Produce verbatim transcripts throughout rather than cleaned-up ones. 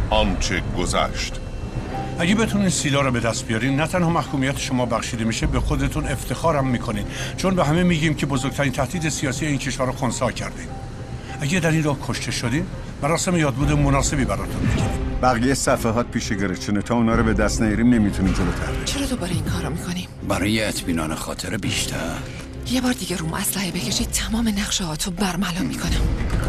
آنچه گذشت. اگه بتونین سیلا رو به دست بیارین، نه تنها محکومیت شما بخشیده میشه، به خودتون افتخارم میکنین، چون به همه میگیم که بزرگترین تهدید سیاسی این کشور رو خنثی کردین. اگه در این راه کشته شدین، مراسم یادبود مناسبی براتون میگیریم. بقیه صفحات پیش گرچونه، تا اونا رو به دست نیاریم نمیتونیم جلوتر بریم. چرا دوباره این کارو میکنیم؟ برای اطمینان خاطر بیشتر. یه بار دیگه روم اسلحه بکشید، تمام نقشه هاتو برملا میکنم.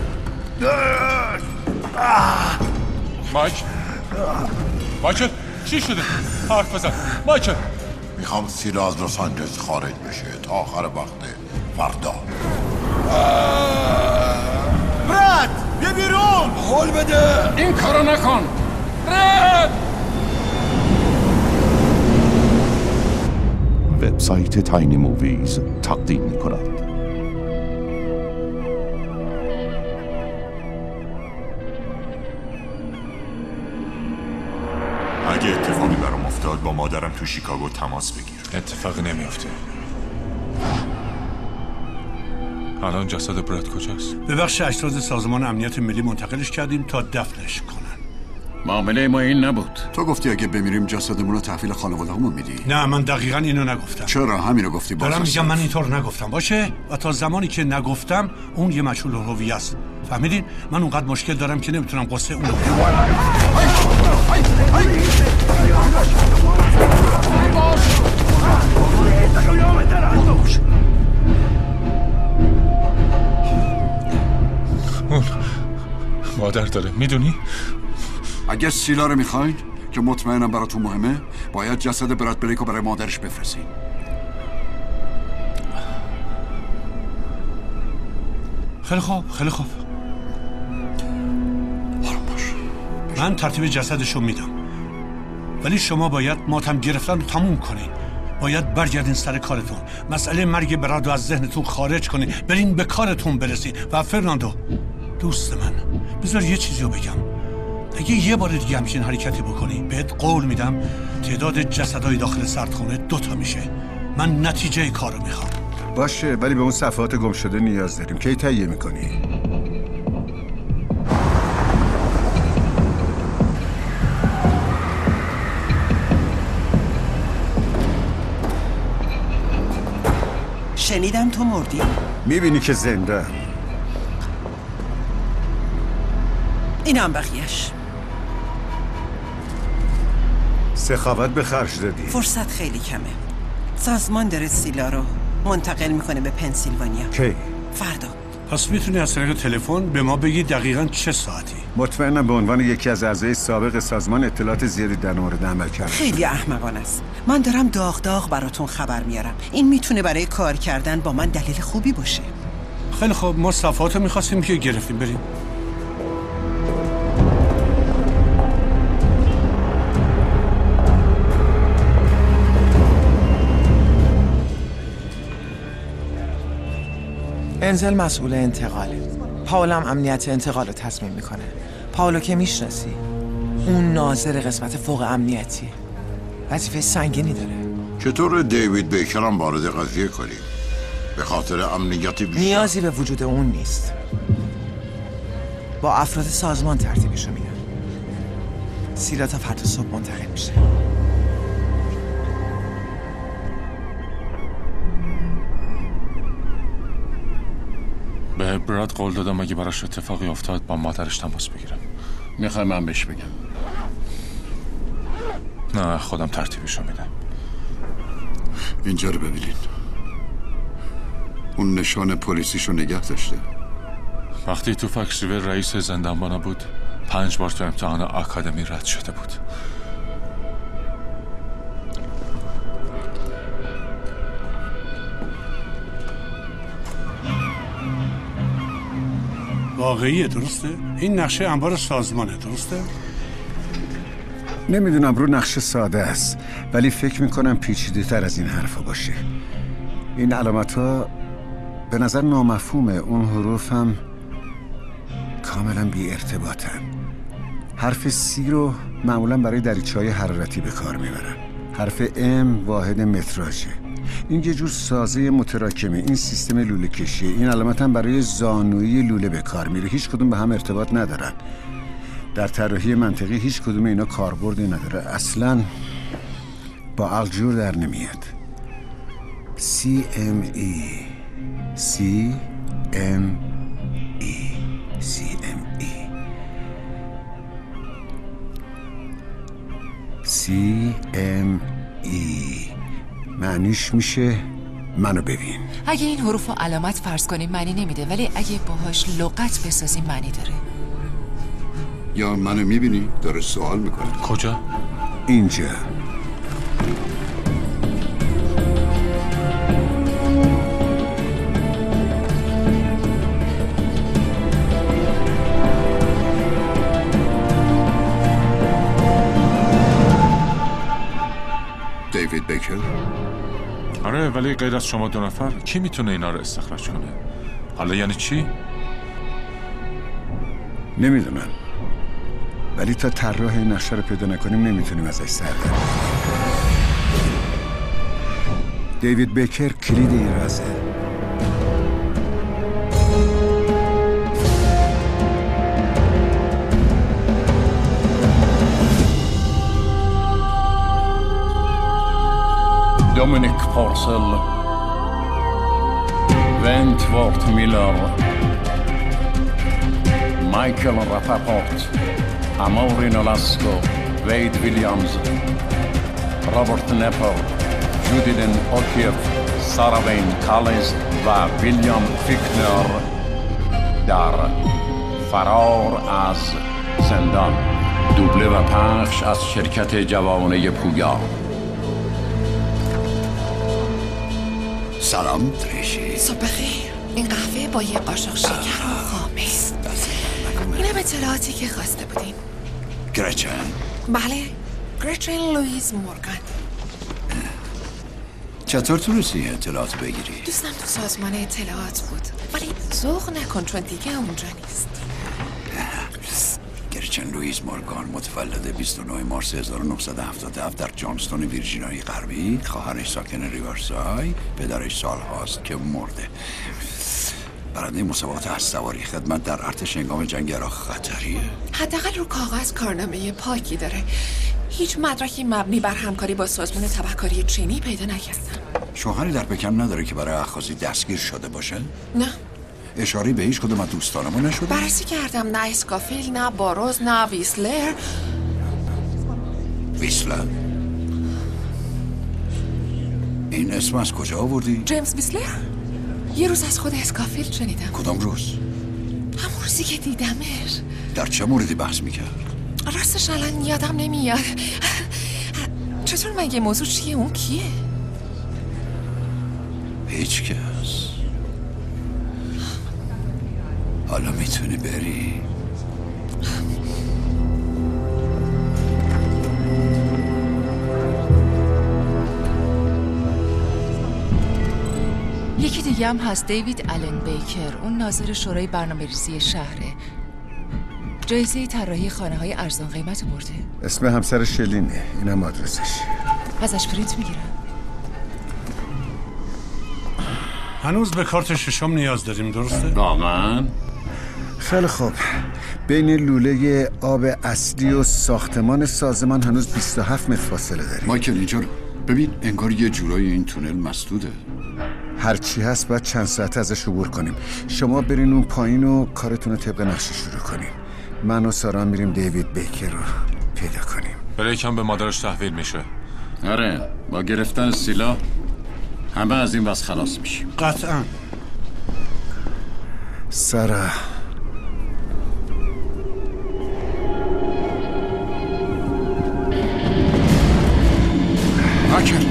مایک مایکل چی شده؟ حرف بزن مایکل. میخوام سیلا از لس آنجلس خارج بشه تا آخر وقت فردا. برد بیا بیرون. حول بده. این کارو نکن. برد. وبسایت تاینی موویز تقدیم می‌کند. اگه اتفاقی برام افتاد با مادرم تو شیکاگو تماس بگیر. اتفاقی نمیافته. الان جسد براد کجاست؟ به بخش اجساد سازمان امنیت ملی منتقلش کردیم تا دفنش کنن. معامله ما این نبود. تو گفتی اگه بمیریم جسدمون رو تحویل خانواده‌مون میدی؟ نه، من دقیقاً اینو نگفتم. چرا همینو گفتی؟ دارم میگم من اینطور نگفتم، باشه؟ و تا زمانی که نگفتم اون یه مجهول الهویه است. فهمیدین؟ من اونقدر مشکل دارم که نمیتونم قصه اون رو اون مادر داره، میدونی؟ اگه سیلا رو میخواین که مطمئنم براتون مهمه، باید جسد براد بلیکو برای مادرش بفرستین. خیلی خوب، خیلی خوب. آرام باش. من ترتیب جسدشو میدم، ولی شما باید ماتم گرفتن رو تموم کنین. باید برگردین سر کارتون. مسئله مرگ براد رو از ذهنتون خارج کنین، برین به کارتون برسین. و فرناندو دوست من، بذار یه چیزی رو بگم. اگه یه بار دیگه همچین حرکتی بکنی، بهت قول میدم تعداد جسدهای داخل سردخونه دوتا میشه. من نتیجه کارو میخوام. باشه، ولی به اون صفحات گم شده نیاز داریم. کی تهیه میکنی؟ شنیدم تو مردی؟ میبینی که زنده. اینم بقیهش. سخاوت به خرج دادی. فرصت خیلی کمه. سازمان داره سیلا رو منتقل میکنه به پنسیلوانیا. کی؟ فردا. پس میتونی از طریق تلفن به ما بگی دقیقاً چه ساعتی؟ مطمئنم به عنوان یکی از اعضای سابق سازمان اطلاعات زیادی در مورد عمل کرده. خیلی احمقانه است. من دارم داغ داغ براتون خبر میارم. این میتونه برای کار کردن با من دلیل خوبی باشه. خیلی خوب، ما صفحاتو میخواستیم که گرفتیم. بریم. انزل مسئول انتقاله. پاولم امنیت انتقال رو تصمیم میکنه. پاولو که میشناسی، اون ناظر قسمت فوق امنیتیه. وظیفه سنگینی داره. چطور دیوید بیکر هم وارد قضیه کنیم؟ به خاطر امنیت بیشتر. نیازی به وجود اون نیست. با افراد سازمان ترتیبشو میدن. سیلا تا فردا صبح منتقل میشه. به براد قول دادم اگه براش اتفاقی افتاد با مادرش تماس بگیرم. میخوای من بهش بگم؟ نه، خودم ترتیبشو میدم. اینجا رو ببینین. اون نشان پلیسیشو نگه داشته. وقتی تو فکس ریور رئیس زندانبانا بود، پنج بار تو امتحان آکادمی رد شده بود. واقعیه، درسته؟ این نقشه انبار سازمانه، درسته؟ نمیدونم، رو نقشه ساده است، ولی فکر میکنم پیچیده تر از این حرفا باشه. این علامت ها به نظر نامفهومه. اون حروف هم کاملا بی ارتباطن. حرف سی رو معمولا برای دریچه‌های حرارتی به کار میبرن. حرف ام واحد متراژه. این یه جور سازه متراکمه. این سیستم لوله کشیه. این علامت هم برای زانویی لوله به کار میره. هیچ کدوم به هم ارتباط ندارن. در طراحی منطقی هیچ کدوم اینا کاربردی نداره. اصلاً با عقل جور در نمیاد. سی ام ای سی ام ای سی ام ای سی ام ای معنیش میشه منو ببین. اگه این حروف و علامت فرض کنیم معنی نمیده، ولی اگه باهاش لغت بسازیم معنی داره. یا منو میبینی؟ داره سوال میکنه. کجا؟ اینجا. دیوید بیکر؟ آره، ولی غیر از شما دو نفر کی میتونه اینا رو استخراج کنه؟ حالا یعنی چی؟ نمیدونم، ولی تا طراح این نقشه رو پیدا نکنیم نمیتونیم ازش سر بریم. دیوید بیکر کلید این رازه. دومینیک پارسل، ونتورت میلر، مایکل رافاپورت، اموری نولاسکو، وید ویلیامز، رابرت نپر، جودیدن اوکیف، سارا وین کالینز و ویلیام فیکنر در فرار از زندان. دوبله و پخش از شرکت جوانه پویا. سلام تریشی. صبح بخیر. این قهوه با یه قاشق شکر و خامه. اینم اطلاعاتی که خواسته بودین. گرچن؟ بله، گرچن لوئیز مورگان. چطور تونستی اطلاعات بگیری؟ دوستم تو سازمان اطلاعات بود، ولی ذوق نکن چون دیگه اونجا نیست. گرچن لوئیز مورگان متولد بیست و نه مارس هزار و نهصد و هفتاد و هفت در جانستون ویرجینیای غربی، خواهرش ساکن ریورسای، پدرش سال هاست که مرده. برنده مسابقات اسب‌سواری، خدمت در ارتش هنگام جنگ عراق خطریه. حداقل رو کاغذ کارنامه پاکی داره. هیچ مدرکی مبنی بر همکاری با سازمان تبهکاری چینی پیدا نکردم. شوهری در پکن نداره که برای اخاذی دستگیر شده باشه؟ نه. اشاره به هیچ کدوم از دوستانمون نشده؟ بررسی کردم، نه اسکافیل، نه باروز، نه ویسلر. ویسلر؟ این اسم از کجا آوردی؟ جیمز ویسلر؟ یه روز از خود اسکافیل شنیدم. کدام روز؟ همون روزی که دیدمش. در چه موردی بحث میکرد؟ راستش الان یادم نمیاد. چطور مگه موضوع چیه؟ اون کیه؟ هیچ کس. حالا میتونی بری. یکی دیگه هم هست، دیوید آلن بیکر. اون ناظر شورای برنامه‌ریزی شهره. جایزه طراحی خانه‌های ارزان قیمت برده. اسم همسر شلینه، اینم آدرسش. ازش پرینت میگیرم. هنوز به کارت ششم نیاز داریم، درسته؟ واقعا؟ خیلی خوب. بین لوله آب اصلی و ساختمان سازمان هنوز بیست و هفت متر فاصله داریم. مایکل اینجا رو ببین، انگار یه جورایی این تونل مسدوده. هرچی هست باید چند ساعت ازش عبور کنیم. شما برین اون پایین و کارتون رو طبق نقشه شروع کنیم. من و سارا میریم دیوید بیکر رو پیدا کنیم. بریک هم به مادرش تحویل میشه. آره، با گرفتن سلاح همه از این وضع خلاص میشیم. قطعا. سارا، مایکل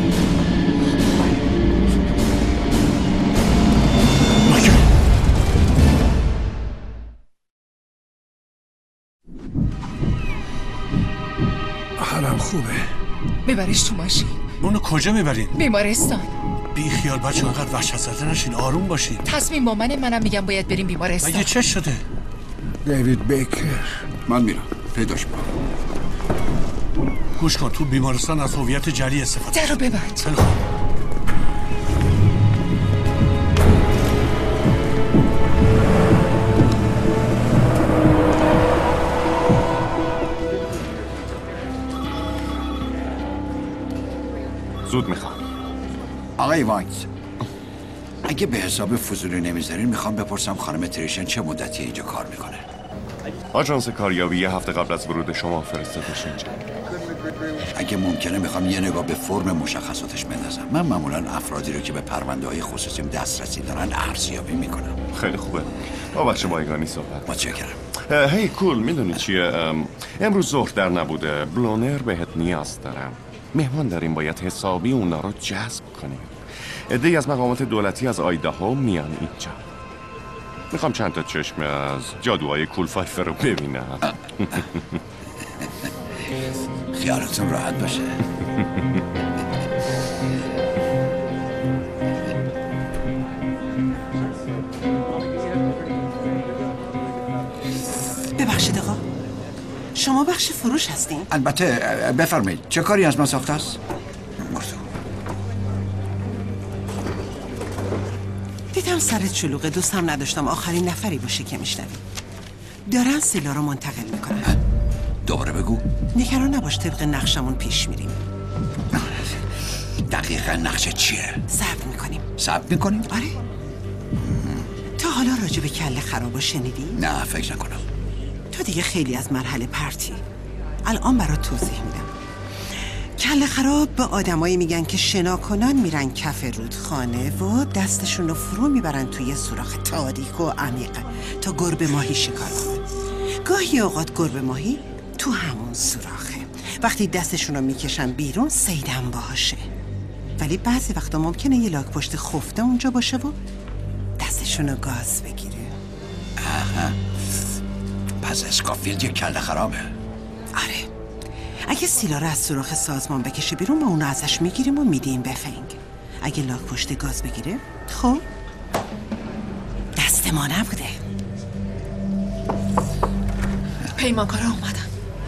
حالم خوبه. ببرش تو ماشین. اونو کجا میبرین؟ بیمارستان. بی خیال بچه انقدر وحشت زده نشین، آروم باشین. تصمیم با منه، منم میگم باید بریم بیمارستان. مگه چه شده؟ دیوید بیکر. من میرم پیداش میکنم. گوش کن، تو بیمارستان از هویت جعلی استفاده. در رو ببند. خیلی خوب. زود میخوام. آقای وایت، اگه به حساب فضولی نمیذارین میخوام بپرسم خانم تریشن چه مدتی اینجا کار میکنه؟ آژانس کاریابی یه هفته قبل از ورود شما فرستادش اینجا. اگه ممکنه میخوام یه نگاه به فرم مشخصاتش بندازم. من معمولا افرادی رو که به پرونده های خصوصیم دسترسی دارن ارزیابی میکنم. خیلی خوبه. با بخش بایگانی صحبت. متشکرم. هی کول، میدونی چیه؟ امروز ظهر در نبوده. بلونر بهت نیاز دارم. مهمان داریم، باید حسابی اونا رو جذب کنیم. عده‌ای از مقامات دولتی از آیداهو میان اینجا. میخوام چند تا چشم از جادوهای کول فایفر رو ببینم. خیالتون راحت باشه. ببخشید آقا، شما بخش فروش هستین؟ البته. بفرمایید چه کاری از من ساخته است؟ مرتو دیدم سرت شلوغه، دوستم نداشتم آخرین نفری باشه که میشنوی. دارن سیلا رو منتقل میکنن. دوباره بگو. نگران نباش، طبق نقشمون پیش میریم. دقیقا نقشه چیه؟ ضبط میکنیم. ضبط میکنیم؟ آره. تا حالا راجع به کله خرابا شنیدی؟ نه فکر نکنم. تو دیگه خیلی از مرحله پرتی. الان برات توضیح میدم. کله خراب به آدمایی میگن که شنا کنن میرن کف رودخانه و دستشون رو فرو میبرن توی سوراخ تاریک و عمیق تا گربه ماهی شکار کنن. گاهی اوقات گربه ماهی تو همون سوراخه. وقتی دستشون رو میکشن بیرون صیدم باشه. ولی بعضی وقتا ممکنه یه لاک پشت خفته اونجا باشه و دستشون رو گاز بگیره. آها. پس اسکافیلد یه کله خرابه. آره. اگه سیلا رو از سوراخ سازمان بکشه بیرون ما اونو ازش میگیریم و میدیم به فنگ. اگه لاک پشت گاز بگیره خب دست ما نبوده. پیمانکارا اومدن.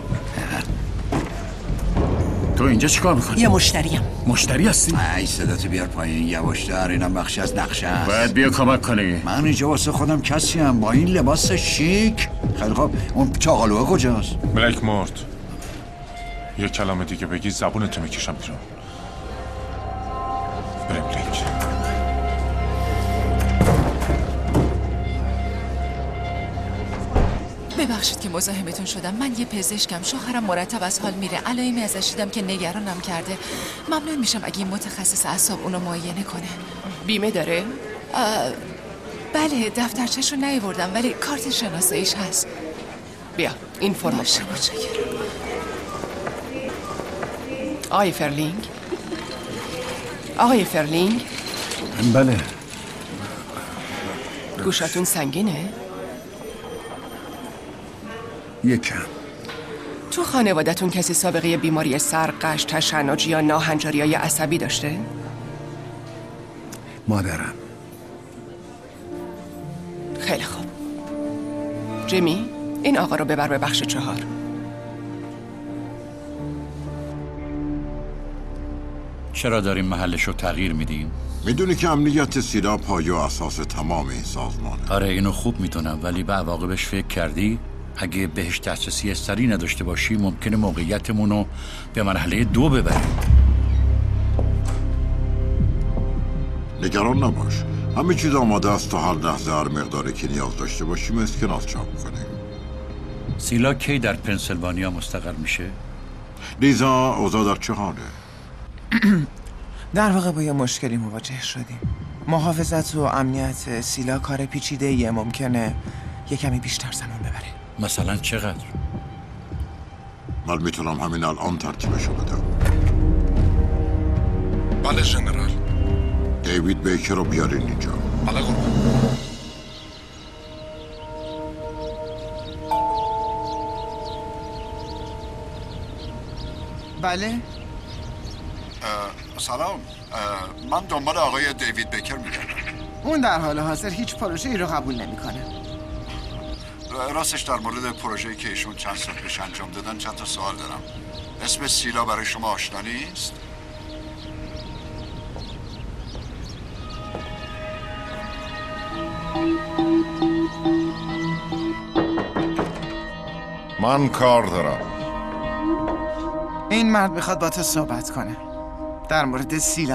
تو اینجا چیکار میکنی؟ یه مشتریم. مشتری هستی؟ ای صداتو بیار پایین یواشتر، اینم بخشی از نقشه است. باید بیا کمک کنی. من اینجا واسه خودم کسی هم با این لباس شیک. خیلی خوب، اون چاقالوه کجاست؟ بلک مورد، یه کلام دیگه بگی زبونتو میکشم بیرون. بریم بلک. ببخشید که مزاحمتون شدم. من یه پزشکم، شوهرم مرتب از حال میره. علائمی ازش دیدم که نگرانم کرده. ممنون میشم اگه این متخصص اعصاب اونو معاینه کنه. بیمه داره؟ بله، دفترچه‌شو نیاوردم ولی کارت شناساییش هست. بیا این فرم. باشه، متشکرم. آقای فرلینگ؟ آقای فرلینگ؟ بله. گوشاتون سنگینه؟ یکم. تو خانوادتون کسی سابقه بیماری سر، قش، تشنج یا ناهنجاری‌های عصبی داشته؟ مادرم. خیلی خوب. جیمی، این آقا رو ببر به بخش چهار. چرا داریم محلش رو تغییر میدیم؟ میدونی که امنیت سیلا پایه و اساس تمام این سازمانه. آره اینو خوب میدونم، ولی به عواقبش فکر کردی؟ اگه بهش دسترسی سری نداشته باشی ممکنه موقعیتمون رو به مرحله دو ببریم. نگران نباش، همه چیز آماده است تا هر لحظه هر مقداری که نیاز داشته باشیم اسکناس چاپ کنیم. سیلا کی در پنسیلوانیا مستقر میشه؟ لیزا، اوضاع در چه حاله؟ در واقع با یه مشکلی مواجه شدیم. محافظت و امنیت سیلا کار پیچیده یه ممکنه یه کمی بیشتر زمان ببره. مثلا چقدر؟ من میتونم همین الان ترتیبشو بدم. بله ژنرال. دیوید بیکر رو بیارین اینجا. بله قربان. بله؟ سلام، من دنبال آقای دیوید بیکر میگردم. اون در حال حاضر هیچ پروژه‌ای رو قبول نمیکنه. راستش در مورد پروژه‌ای که ایشون چند سال پیش انجام دادن چند تا سوال دارم. اسم سیلا برای شما آشنا نیست؟ من کار دارم. این مرد میخواد با تو صحبت کنه. در مورد سیلا.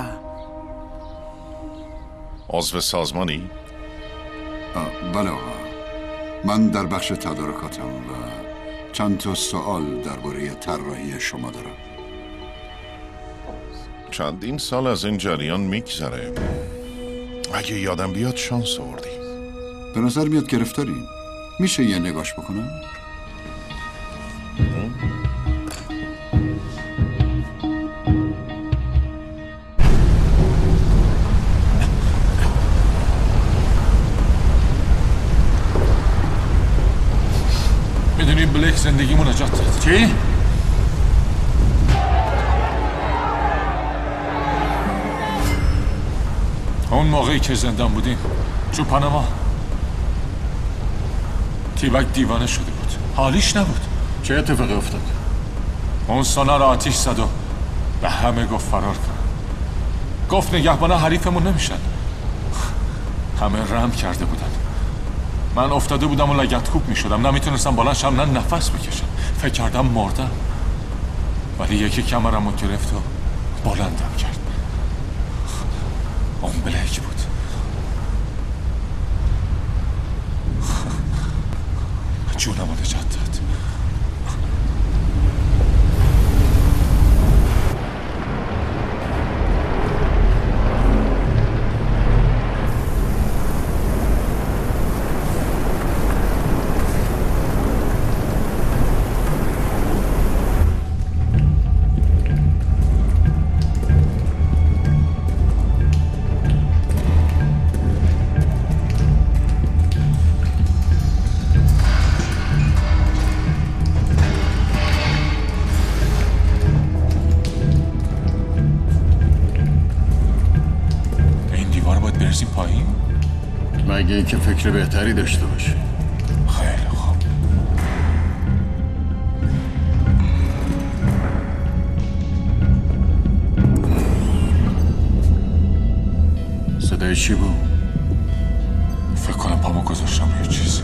عضو سازمانی؟ بله آقا، من در بخش تدارکاتم و چند تا سوال درباره طراحی شما دارم. چندین سال از این جریان میگذره. اگه یادم بیاد شانس آوردی. به نظر میاد گرفتاری. میشه یه نگاش بکنم؟ میدونی بلیک زندگیمو نجات داد. چی؟ اون موقعی که زندان بودیم تو پاناما، تیبک دیوانه شده بود، حالیش نبود. چه اتفاقی افتاد؟ اون سونا را آتیش زد و به همه گفت فرار کن. گفت نگهبانا حریفمون نمیشن. همه رم کرده بودن. من افتاده بودم و لگدکوب میشدم، نمیتونستم بلند شم، نه نفس بکشم. فکر کردم مردم، ولی یکی کمرمو گرفت و بلندم کرد. اون بلیک بود. جونمو نجات داد. مگه که فکر بهتری داشته باشی. خیلی خوب. صدای چی بود؟ فکر کنم پامو گذاشتم روی چیزی.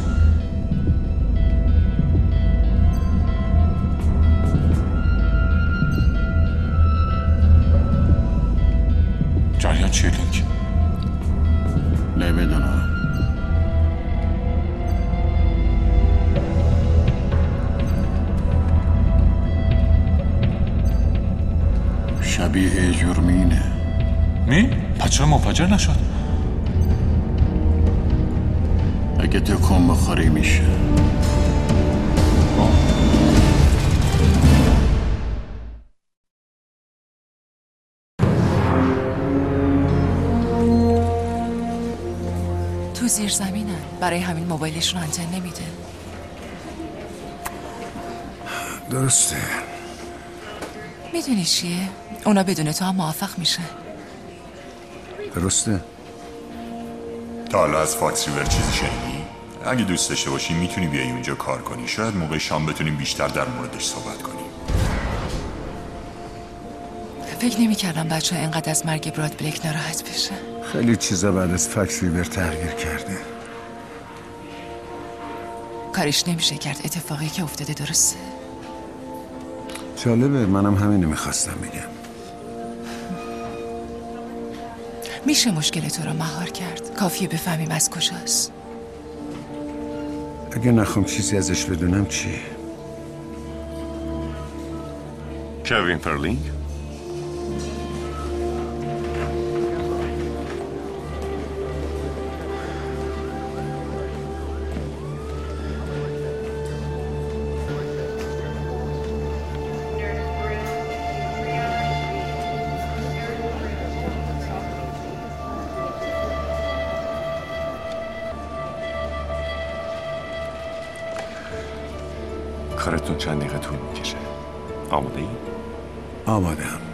جریان چیه لینک؟ نمیدونم. شبیه جرمینه. می؟ پس چرا منفجر نشد؟ اگه تکون بخوری میشه. تو زیر زمینن، برای همین موبایلشون آنتن نمیده. درسته. میدونی چیه؟ اونا بدون تو هم موافق میشن. درسته. تا حالا از فاکس ریور چیزی شنیدی؟ اگه دوست داشته باشی میتونی بیایی اونجا کار کنی. شاید موقع شام بتونیم بیشتر در موردش صحبت کنیم. فکر نمی کردم بچه ها اینقدر از مرگ براد بلیک ناراحت بشه. خیلی چیزا بعد از فاکس ریور تغییر کرده. کارش نمیشه کرد. اتفاقی که افتاده درسته. جالبه، منم همینو میخواستم بگم. میشه مشکل تو رو مهار کرد. کافیه بفهمیم از کجاست. اگه نخوام چیزی ازش بدونم چی؟ کوین فرلینگ؟ کارتون چند دقیقه طول میکشه. آماده ای؟ آماده هم.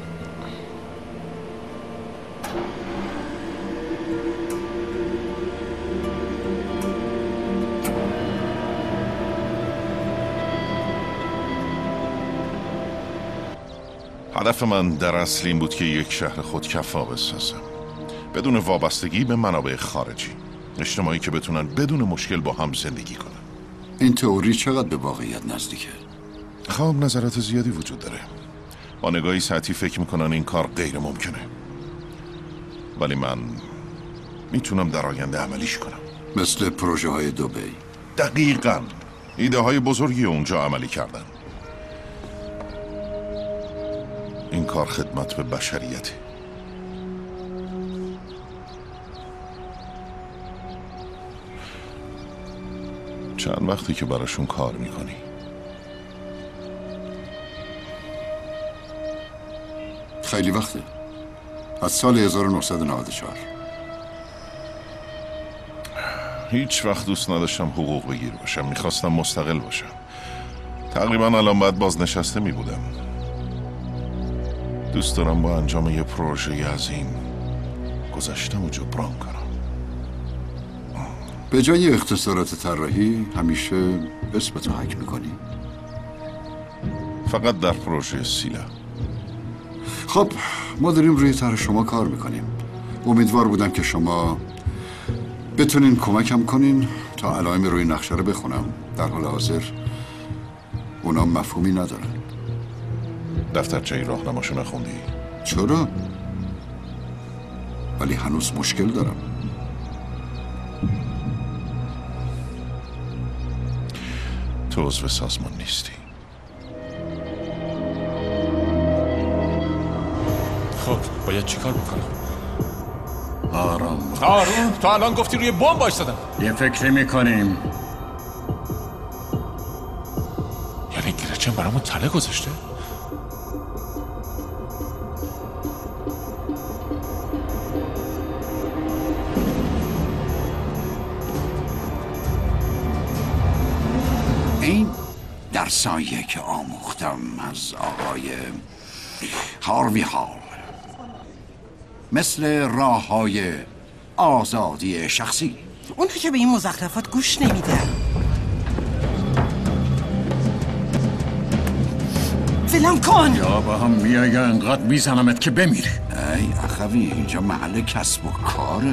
هدف من در اصل این بود که یک شهر خودکفا بسازم، بدون وابستگی به منابع خارجی، اجتماعی که بتونن بدون مشکل با هم زندگی کنن. این تئوری چقدر به واقعیت نزدیکه؟ خب نظرات زیادی وجود داره. با نگاهی سطحی فکر میکنن این کار غیر ممکنه، ولی من میتونم در آینده عملیش کنم. مثل پروژه های دبی. دقیقاً ایده های بزرگی اونجا عملی کردن. این کار خدمت به بشریته. چند وقتی که براشون کار میکنی؟ خیلی وقته، از سال هزار و نهصد و نود و چهار. هیچ وقت دوست نداشتم حقوق بگیر باشم، میخواستم مستقل باشم. تقریبا الان باید بازنشسته میبودم. دوست دارم با انجام یه پروژه عظیم گذشتم و جبران کنم. به جای اختصارات طراحی همیشه اسمتو حک میکنی؟ فقط در پروژه سیلا. خب ما داریم روی طرح شما کار میکنیم. امیدوار بودم که شما بتونین کمکم کنین تا علائم روی نقشه رو بخونم. در حال حاضر اونا مفهومی ندارن. دفترچه راهنماشو نخوندی؟ چرا؟ ولی هنوز مشکل دارم. تو عضو سازمان نیستی. خب باید چیکار بکنم؟ آرام آروم، تو الان گفتی روی بمب وایسادم. یه فکری میکنیم. یعنی گرچن برامون تله گذاشته؟ این درسایی که آموختم از آقای هاروی هال مثل راه های آزادی شخصی. اونها که به این مزخرفات گوش نمیدن. فلان کن. یا با هم میای یا انقدر میزنمت که بمیری. ای اخوی، اینجا محل کسب و کاره.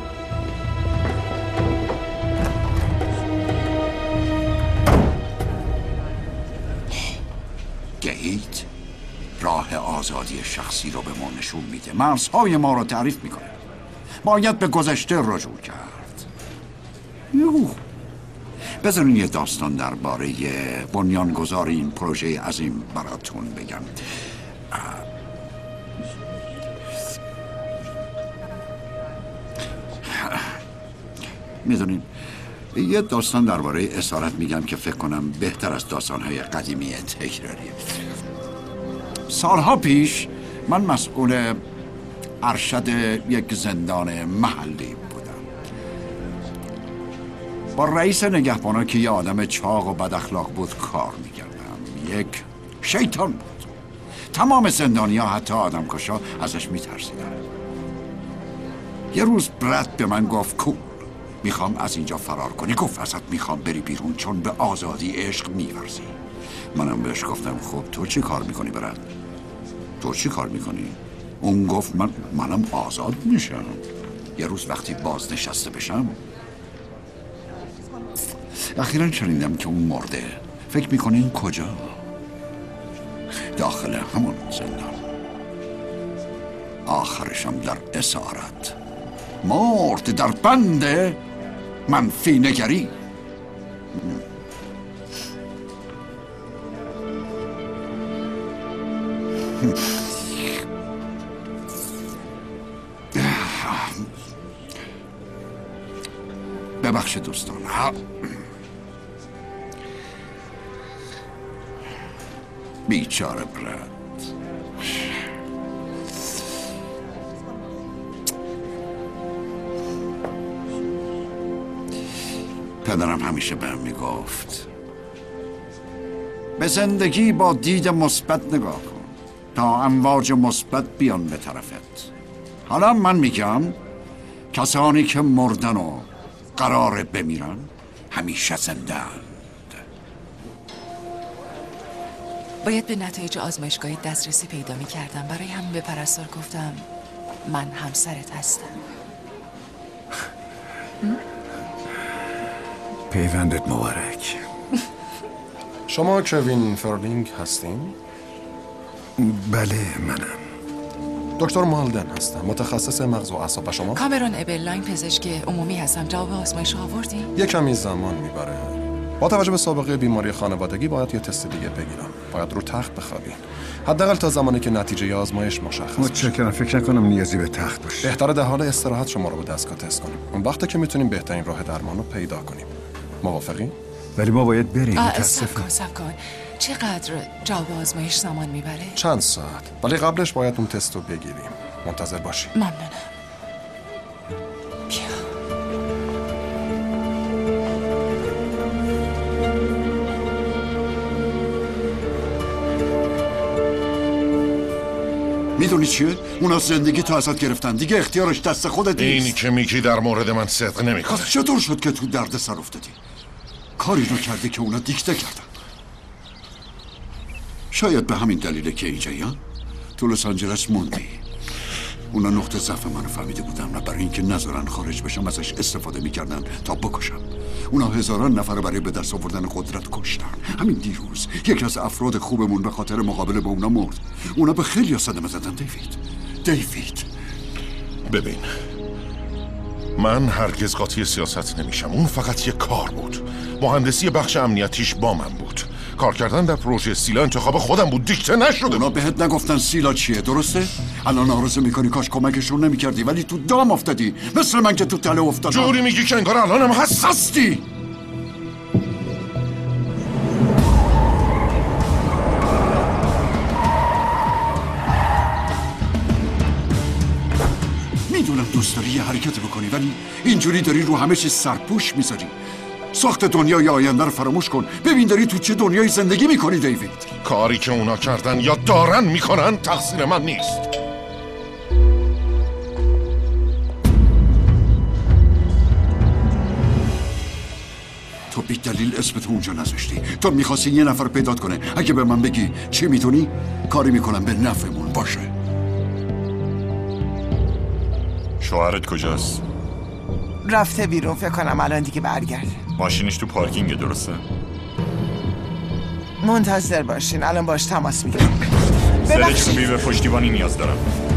گیت راه آزادی شخصی رو به ما نشون میده، مرزهای ما رو تعریف میکنه. باید به گذشته رجوع کرد. یوه بذارین یه داستان درباره بنیانگذار این پروژه عظیم براتون بگم. میدونین یه داستان درباره اسارت میگم که فکر کنم بهتر از داستانهای قدیمی تکراریه. سالها پیش من مسئول ارشد یک زندان محلی بودم. با رئیس نگهبانا که یه آدم چاق و بد اخلاق بود کار میکردم. یک شیطان بود. تمام زندانیا حتی آدم کشا ازش میترسیدن. یه روز برد به من گفت کول میخوام از اینجا فرار کنی. گفت ازت میخوام بری بیرون چون به آزادی عشق میورزی. منم بهش گفتم خب تو چی کار میکنی برد؟ تو چی کار میکنی؟ اون گفت من منم آزاد میشم یه روز وقتی بازنشسته بشم. اخیراً شنیدم که اون مرده. فکر میکنین کجا؟ داخل همون زندان. آخرشم در اسارت. مرد در بند منفی نگری. ببخش دوستان. بیچاره برد. پدرم همیشه بهم میگفت به زندگی با دید مثبت نگاه کن تا امواج مثبت بیان به طرفت. حالا من میگم کسانی که مردن و قراره بمیرن همیشه زنده‌اند. باید به نتایج آزمایشگاهی دسترسی پیدا می‌کردم. برای همین به پرستار گفتم من همسرت هستم. پیوندت مبارک. شما کوین فرلینگ هستین؟ بله منم. دکتر مالدن هستم، متخصص مغز و اعصاب. شما؟ کامرون ابرلاین پزشک عمومی هستم. جواب آزمایش آوردی؟ یه کمی زمان میبره. با توجه به سابقه بیماری خانوادگی باید یه تست دیگه بگیرم. باید رو تخت بخوابین. حداقل تا زمانی که نتیجه آزمایش مشخص. متشکرم. فکر نکنم نیازی به تخت باشه. بهتره در حال استراحت شما رو به دستگاه تست کنیم. اون وقته که میتونیم بهترین راه درمان رو پیدا کنیم. موافقی؟ ولی ما باید بریم. صبر کن صبر کن. چقدر جواب آزمایش زمان میبره؟ چند ساعت. ولی قبلش باید اون تست رو بگیریم. منتظر باشی. ممنونم. بیا. میدونی چیه؟ اونا زندگی تو ازت گرفتن. دیگه اختیارش دست خودت نیست. اینی که میگی در مورد من صدق نمیکنه. پس چطور شد که تو درد سر افتادی؟ کاری رو کردی که اونا دیکته کردن. شاید به همین دلیله که اینجایی ها؟ تو لس آنجلس موندی. اونا نقطه ضعف منو فهمیده بودن و برای اینکه نذارن خارج بشم ازش استفاده میکردن تا بکشم. اونا هزاران نفر برای به دست آوردن قدرت کشتن. همین دیروز یکی از افراد خوبمون به خاطر مقابله با اونا مرد. اونا به خیلی صدمه زدن. دیوید دیوید ببین، من هرگز قاطی سیاست نمیشم. اون فقط یه کار بود. مهندسی بخش امنیتیش با من بود. کار کردن در پروژه سیلا انتخاب خودم بود، دیکته نشده. اونا بهت نگفتن سیلا چیه، درسته؟ الان آرزو میکنی کاش کمکشون نمیکردی، ولی تو دام افتادی، مثل من که تو تله افتادم. جوری میگی که انگار الانم هست. هستی. میدونم دوست داری یه حرکت بکنی، ولی اینجوری داری رو همه چیز سرپوش میذاری. ساخت دنیای آینده رو فراموش کن. ببین داری تو چه دنیای زندگی میکنی دیوید. کاری که اونا کردن یا دارن میکنن تقصیر من نیست. تو بی دلیل اسمت اونجا نذاشتی. تو میخواستی یه نفر پیدا کنه. اگه به من بگی چی میتونی، کاری میکنم به نفعمون باشه. شوهرت کجاست؟ رفته بیرون، فکر کنم الان دیگه برگرده. ماشینش تو پارکینگه، درسته؟ منتظر باشین، الان باش تماس میگیرم. سرچ به پشتیبانی نیاز دارم.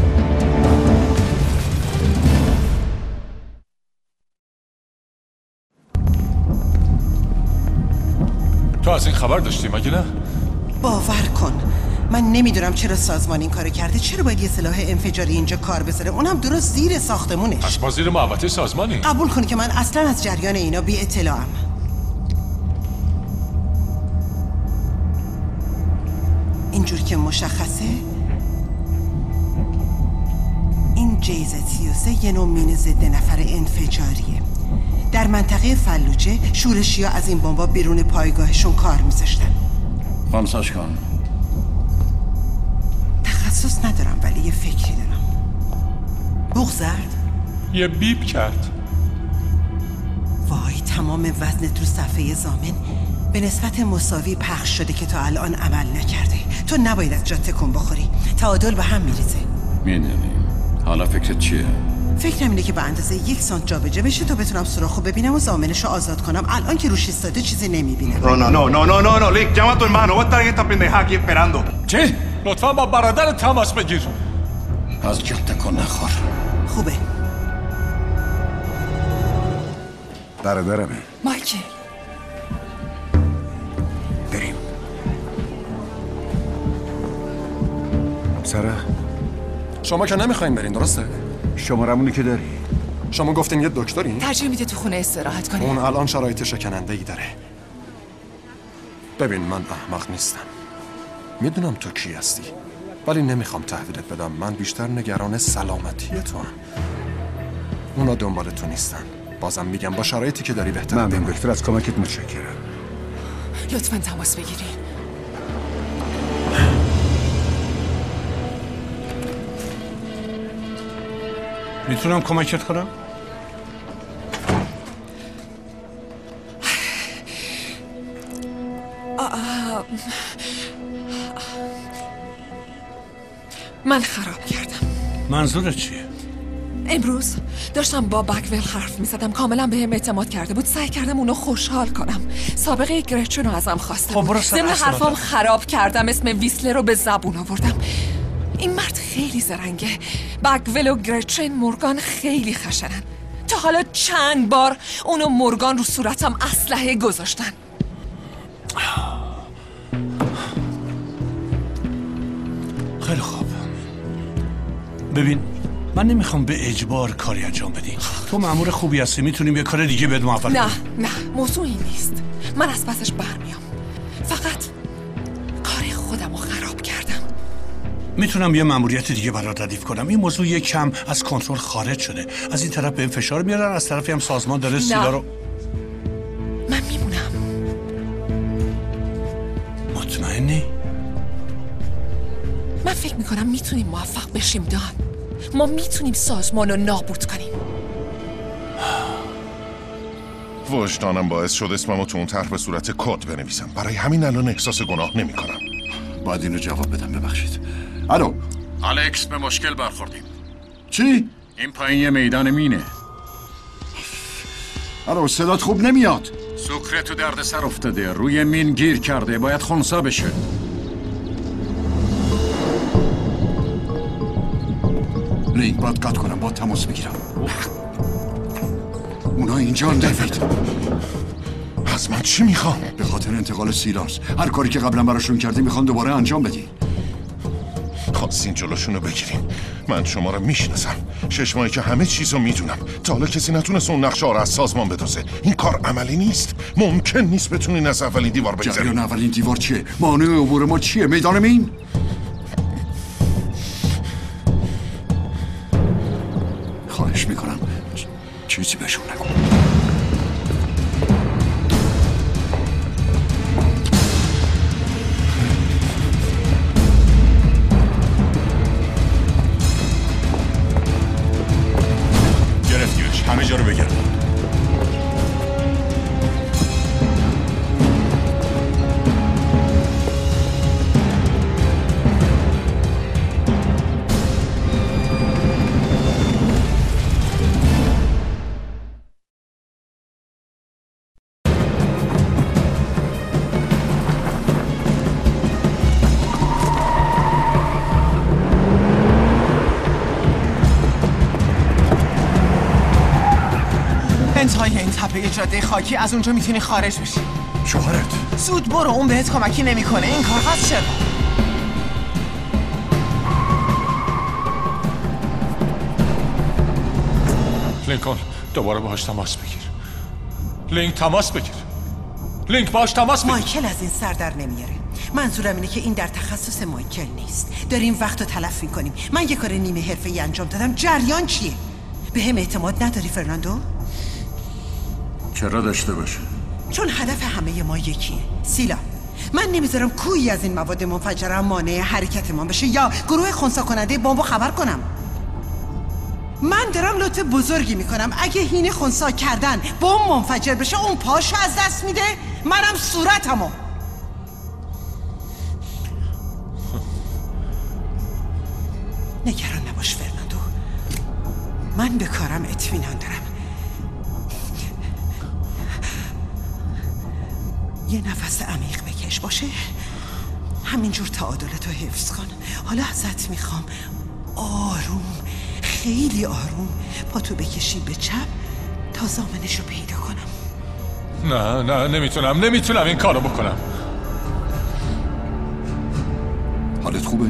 تو از این خبر داشتی مگه نه؟ باور کن من نمیدونم چرا سازمان این کارو کرده. چرا باید یه سلاح انفجاری اینجا کار بذاره، اونم درست زیر ساختمونش. پس ما زیر محوطه سازمانی. قبول کن که من اصلا از جریان اینا بی اطلاعم. اینجور که مشخصه این جی زد سی و سه یه نوع مین ضد نفر انفجاریه. در منطقه فلوجه شورشی‌ها از این بمبا بیرون پایگاهشون کار میذاشتن. خانساش کن. تخصص ندارم ولی یه فکری دارم. بوق زد؟ یه بیب کرد. وای، تمام وزن تو صفحه ضامن به نسبت مساوی پخش شده که تا الان عمل نکرده. تو نباید از جا تکون بخوری، تعادل به هم میریزه. میدونیم. حالا فکرت چیه؟ فکرم اینه که به اندازه یک سانت جا به جا بشه تا بتونم سوراخو ببینم و ضامنشو آزاد کنم. الان که روش ایستاده چیزی نمیبینه. No, no, no, no, no, no, no, Lick, llama a tu hermano, voy a estar en esta pendeja aquí esperando. چی؟ لطفا با برادر تماس بگیر. از جا تکون نخور. خوبه. برادرمه. مایکل. بریم. سارا، شما که نمیخواین برین، درسته؟ شمارمونی که داری. شما گفتین یه دکتری؟ ترجیح میده تو خونه استراحت کنی. اون الان شرایط شکننده ای داره. ببین من احمق نیستم. میدونم تو کی هستی، ولی نمیخوام تحویلت بدم. من بیشتر نگران سلامتی تو هم. اونا دنبال تو نیستن. بازم میگم با شرایطی که داری بهتر. من بهم دکتر از کمکت متشکرم. لطفاً تماس بگیرین. میتونم کمکت کنم؟ من خراب کردم. منظورت چیه؟ امروز داشتم با بکول حرف میزدم، کاملا بهم اعتماد کرده بود، سعی کردم اونو خوشحال کنم. سابقه گرچن رو ازم خواستم. خب ضمن حرفام خراب کردم، اسم ویسلر رو به زبون آوردم. این مرد خیلی زرنگه. بکول و گرچن مورگان خیلی خشنن. تا حالا چند بار اونو مورگان رو صورتم اسلحه گذاشتن. خیلی خوب. ببین من نمیخوام به اجبار کاری انجام بدی. تو مأمور خوبی هستی، میتونیم یه کار دیگه بهت موفق کنیم. نه نه موضوع این نیست. من از پسش برمیام. فقط کار خودم رو خراب کردم. میتونم یه مأموریت دیگه برات ردیف کنم. این موضوع یک کم از کنترل خارج شده. از این طرف به فشار میارن، از طرفی هم سازمان داره سیلا رو. من میمونم. مطمئنی؟ من فکر میکنم میتونیم موفق بشیم دان. ما میتونیم سازمان رو نابود کنیم. وجدانم باعث شد اسممو تو اون طرح به صورت کد بنویسم. برای همین الان احساس گناه نمی کنم. باید اینو جواب بدم. ببخشید. الو الکس، به مشکل برخوردیم. چی؟ این پایین یه میدان مینه. الو صدات خوب نمیاد. سوکره تو درد سر افتاده، روی مین گیر کرده، باید خونسا بشه. لینک باید قطع کنم، باید تماس بگیرم. اونا اینجا دیوید. از من چی میخوام؟ به خاطر انتقال سیلاس هر کاری که قبلا براشون کردی میخوان دوباره انجام بدی. خواستین جلوشونو بگیرین. من شما رو میشناسم. شش ماهی که همه چیزو میدونم. تا حالا کسی نتونست اون نقشه رو از سازمان بدوزه. این کار عملی نیست. ممکن نیست بتونین از اولین دیوار بگذارین. جریان اولین دیوار چیه؟ مانع عبور ما چیه؟ میدان مین؟ خواهش میکنم چیزی بهشون نگو. گرفتیمش. همه جا رو بگرد. انتهای این تپه جاده خاکی، از اونجا میتونی خارج بشی. شوهرت زود برو، اون بهت کمکی نمیکنه. این کاغذ چرا؟ لینکن دوباره باهاش تماس بگیر. لینک تماس بگیر. لینک باهاش تماس بگیر. مایکل از این سر در نمیاره. منظورم اینه که این در تخصص مایکل نیست. داریم وقت رو تلف میکنیم. من یه کار نیمه حرفه‌ای انجام دادم. جریان چیه؟ به هم اعتماد نداری فرناندو؟ چرا داشته باشه؟ چون هدف همه ما یکیه. سیلا، من نمیذارم کویی از این مواد منفجره مانع حرکت ما بشه یا گروه خنثی کننده بمب خبر کنم. من دارم لطف بزرگی میکنم. اگه هین خنثی کردن بمب منفجر بشه، اون پاشو از دست میده، منم صورتمو. نگران نباش فرناندو، من به کارم اطمینان دارم. یه نفس عمیق بکش. باشه؟ همینجور تعادلتو حفظ کن. حالا ازت میخوام آروم، خیلی آروم پاتو بکشی به چپ تا زامنشو پیدا کنم. نه نه نمیتونم نمیتونم این کارو بکنم. حالت خوبه؟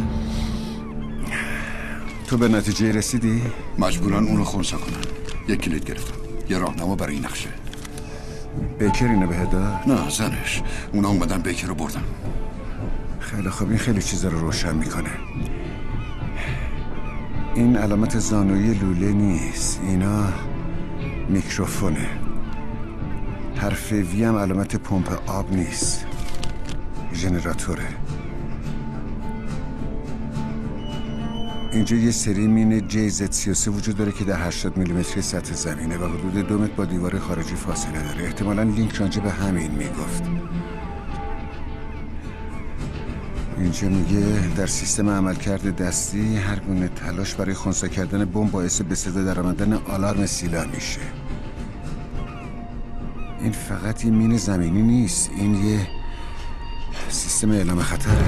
تو به نتیجه رسیدی؟ مجبورن اونو خنثی کنن. یک کلید گرفتم، یه راهنما برای این نقشه. بیکر اینو بهت داد؟ نه زنش. اونا اومدن بیکر رو بردن. خیلی خوب، این خیلی چیزا رو روشن میکنه. این علامت زانویی لوله نیست، اینا میکروفونه. حرف وی هم علامت پمپ آب نیست، ژنراتوره. اینجا یه سری مین جی زد سی و سه وجود داره که در هشتاد میلیمتری سطح زمینه و حدود دو متر با دیوار خارجی فاصله داره. احتمالاً لینک رانجه به همین میگفت. اینجا میگه در سیستم عملکرد دستی هر گونه تلاش برای خنثی کردن بمب باعث به صدا درآمدن آلارم سیلا میشه. این فقط یه مین زمینی نیست، این یه سیستم اعلام خطره.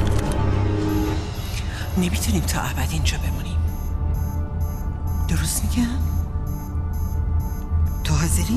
نمیتونیم تا ابد اینجا بمونیم. درست میگم؟ تو حاضری؟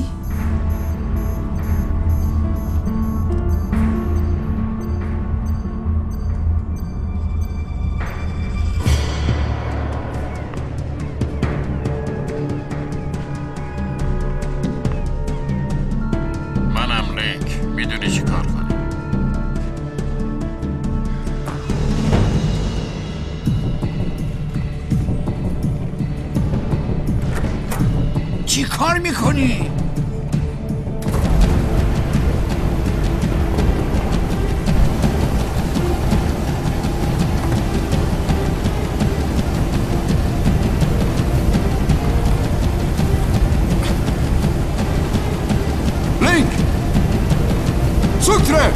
چی کار میکنی؟ لینک سوکتره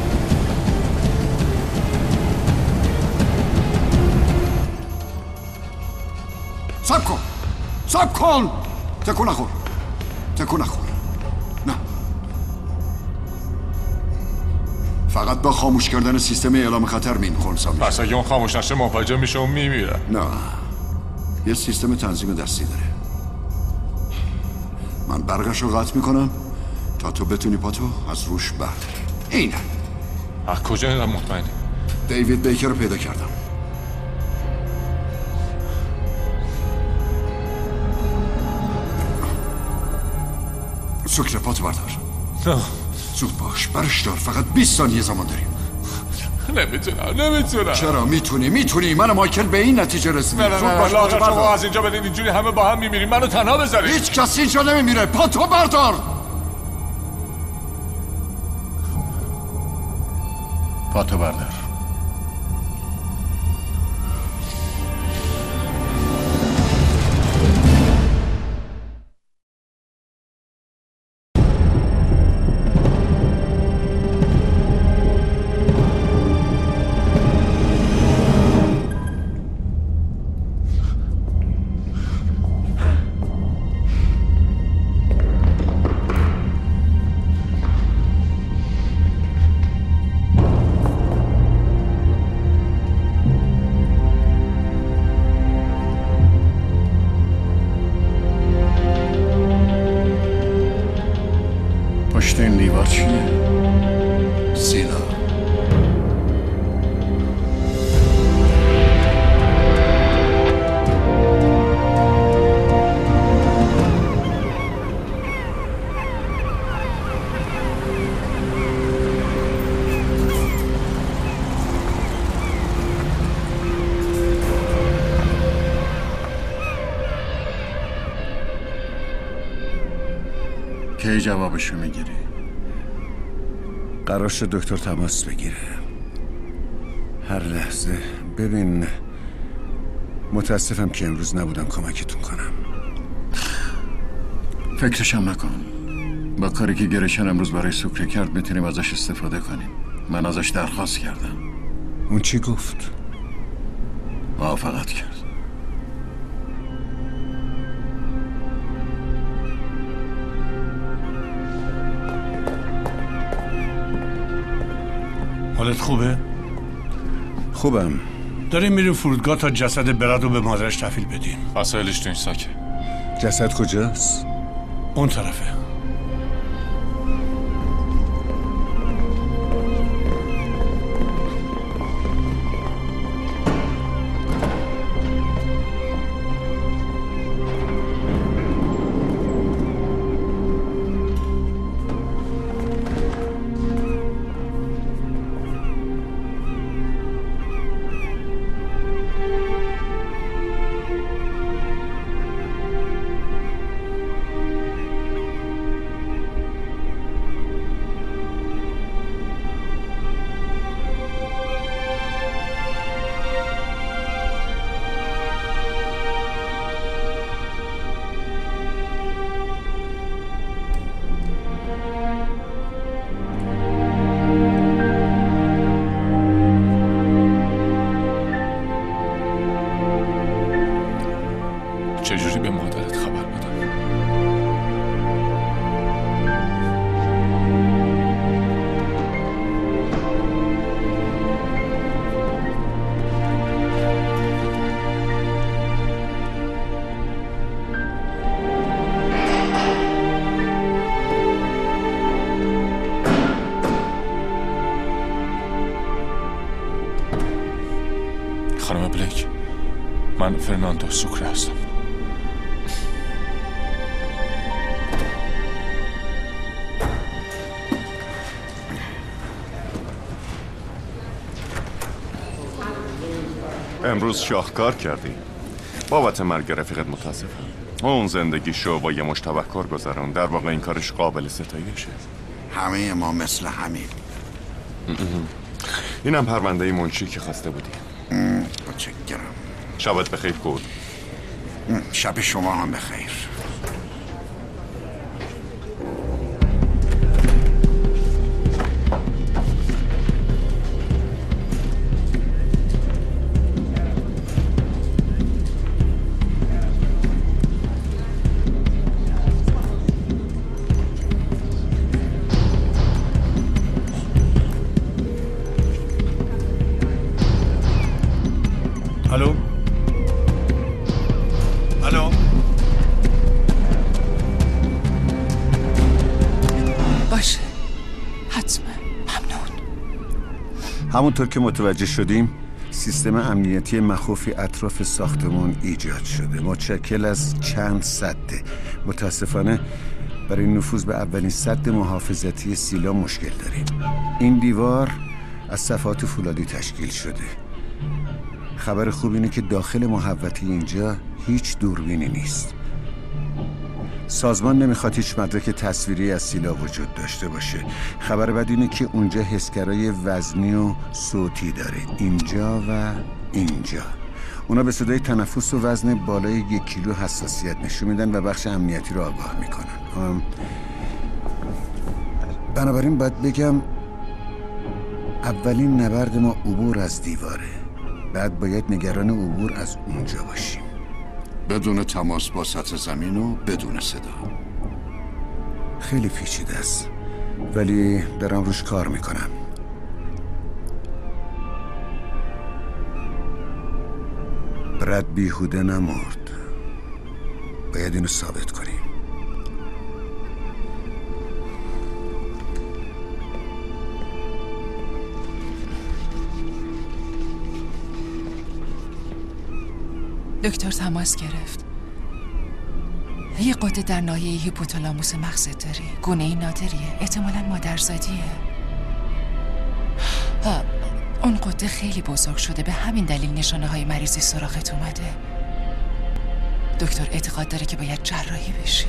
سب کن سب کن تکون نخور تکون نخور نه فقط با خاموش کردن سیستم اعلام خطر مین خونسا میشه. پس اگه اون خاموش نشه منفجر میشه و میمیره. نه یه سیستم تنظیم دستی داره. من برقش رو قطع میکنم تا تو بتونی پاتو از روش برداری. اینه. از کجا اینقدر مطمئنی؟ دیوید بیکر رو پیدا کردم. سوکر پاتو بردار. نه زود باش برش دار، فقط بیست ثانیه زمان داریم. نمیتونم نمیتونم. چرا میتونی میتونی من و مایکل به این نتیجه رسیدیم. نه نه نه لاغر شما از اینجا بدین، اینجوری همه با هم میمیریم، منو تنها بذارید. هیچ کسی اینجا نمیمیره. پاتو بردار. پاتو بردار. پشت این دیوار چیه؟ سیلا. کی جوابشو میگیری؟ قرار شد دکتر تماس بگیره هر لحظه. ببین متاسفم که امروز نبودم کمکتون کنم. فکرشم نکن. با کاری که گرشن امروز برای سوکره کرد میتونیم ازش استفاده کنیم. من ازش درخواست کردم. اون چی گفت؟ موافقت کرد. حالت خوبه؟ خوبم. داریم میریم فرودگاه تا جسد براد رو به مادرش تحویل بدیم. وسایلش تو این ساکه. جسد کجاست؟ اون طرفه. چجوری به مادرت خبر بدم؟ خانم بلیک، من فرناندو سوکره هستم. امروز شاهکار کردی. بابت مرگ رفیقت متاسفم. اون زندگیشو با یه مشت تبهکار گذرون. در واقع این کارش قابل ستایشه. همه ما مثل همین. اینم پرونده منشی که خواسته بودی. متشکرم. شبت بخیر گل. شب شما هم بخیر. الو الو باشه، حتما. ممنون. همونطور که متوجه شدیم سیستم امنیتی مخوفی اطراف ساختمون ایجاد شده، متشکل از چند سده. متاسفانه برای نفوذ به اولین سد محافظتی سیلا مشکل داریم. این دیوار از صفحات فولادی تشکیل شده. خبر خوب اینه که داخل محوطه اینجا هیچ دوربینی نیست. سازمان نمیخواد هیچ مدرک تصویری از سیلا وجود داشته باشه. خبر بد اینه که اونجا حسگرای وزنی و صوتی داره، اینجا و اینجا. اونا به صدای تنفس و وزن بالای یک کیلو حساسیت نشون میدن و بخش امنیتی رو آگاه میکنن. بنابراین باید بگم اولین نبرد ما عبور از دیواره، بعد باید نگران عبور از اونجا باشیم، بدون تماس با سطح زمین و بدون صدا. خیلی پیچیده است ولی دارم روش کار میکنم. برد بیهوده نمرد، باید اینو ثابت کنیم. دکتر تماس گرفت. یه قده در ناحیه هیپوتالاموس مغزت داری. گونه نادریه، احتمالاً مادرزادیه. ها، اون قده خیلی بزرگ شده، به همین دلیل نشانه های مریضی سراغت اومده. دکتر اعتقاد داره که باید جراحی بشی.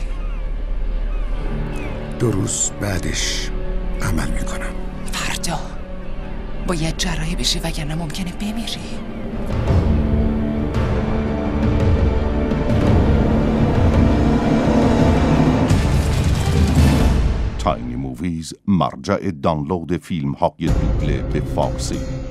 دو روز بعدش عمل میکنم. فردا باید جراحی بشی وگرنه ممکنه بمیری. تاینی موویز، مرجع دانلود فیلم های دوبله به فارسی.